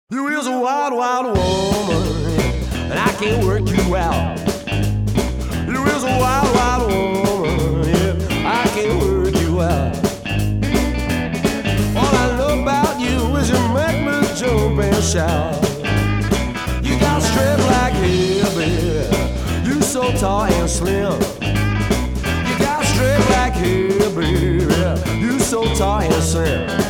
You is a wild, wild woman, and I can't work you out. You is a wild, wild woman, yeah, I can't work you out. All I know about you is you make me jump and shout. You got straight black hair, baby, you so tall and slim. You got straight black hair, baby, you so tall and slim.